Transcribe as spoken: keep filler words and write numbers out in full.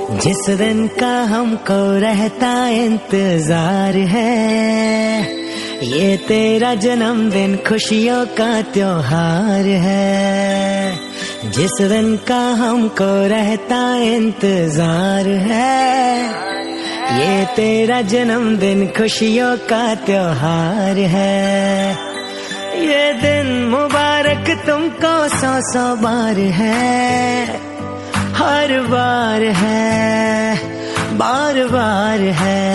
जिस दिन का हमको रहता इंतजार है, ये तेरा जन्मदिन खुशियों का त्योहार है। जिस दिन का हमको रहता इंतजार है, ये तेरा जन्मदिन खुशियों का त्योहार है। ये दिन मुबारक तुमको सौ सौ बार है, हर बार है, बार बार है।